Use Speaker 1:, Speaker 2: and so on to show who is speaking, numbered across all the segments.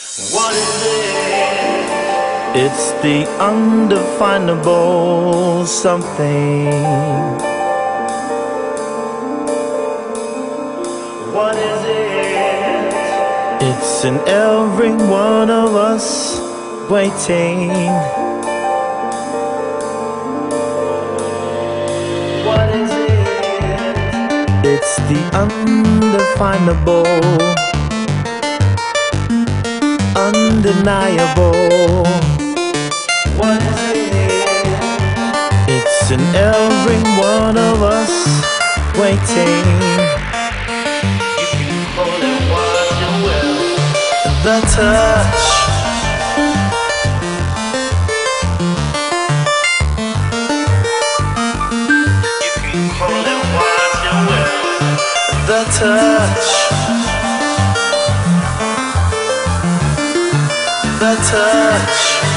Speaker 1: What is it?
Speaker 2: It's the undefinable something.
Speaker 1: What is it?
Speaker 2: It's in every one of us waiting.
Speaker 1: What is it?
Speaker 2: It's the undefinable, undeniable.
Speaker 1: What is it?
Speaker 2: It's in every one of us waiting.
Speaker 1: You can hold it what you will.
Speaker 2: The touch,
Speaker 1: You can hold it what you will.
Speaker 2: the touch, the touch.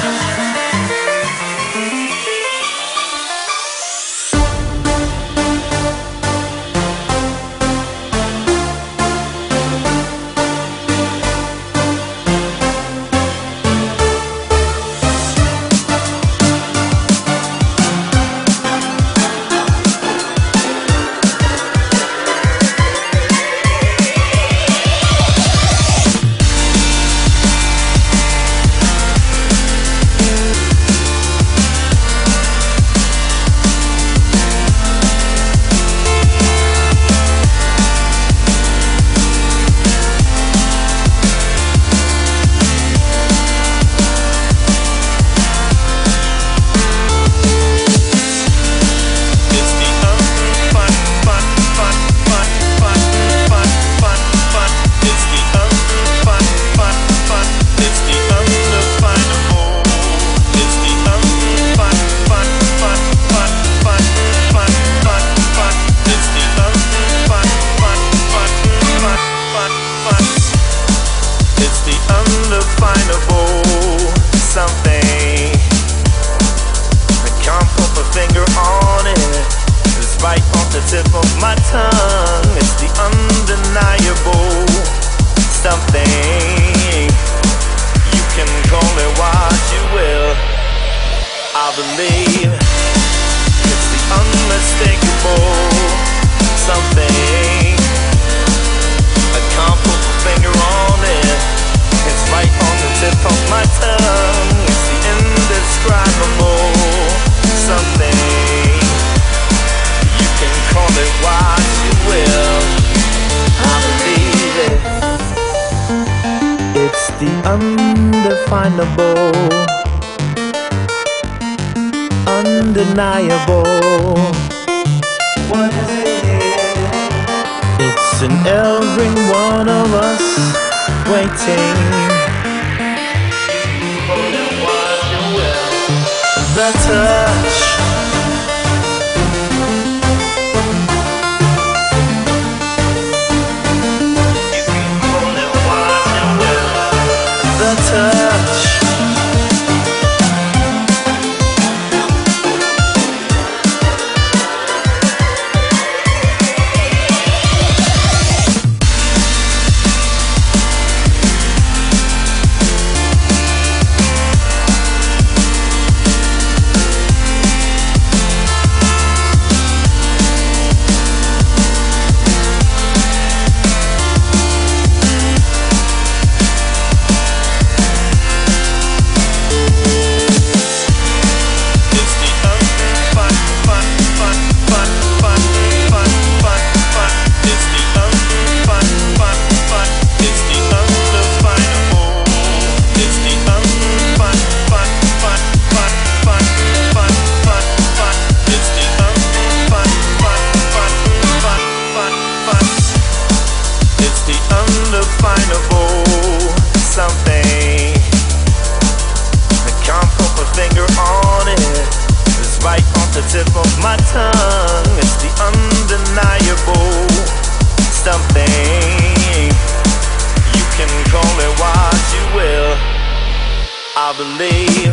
Speaker 2: Tip of my tongue, it's the undeniable something. You can call it what you will. I believe it's the unmistakable something. I can't put my finger on it. It's right on the tip of my tongue. It's the indescribable something. Call it what you will. I believe it. It's the undefinable, undeniable.
Speaker 1: What is it?
Speaker 2: It's in every one of us waiting.
Speaker 1: Hold it what you will.
Speaker 2: The touch, the touch. Something I can't put my finger on it. It's right on the tip of my tongue. It's the undeniable something. You can call it what you will. I believe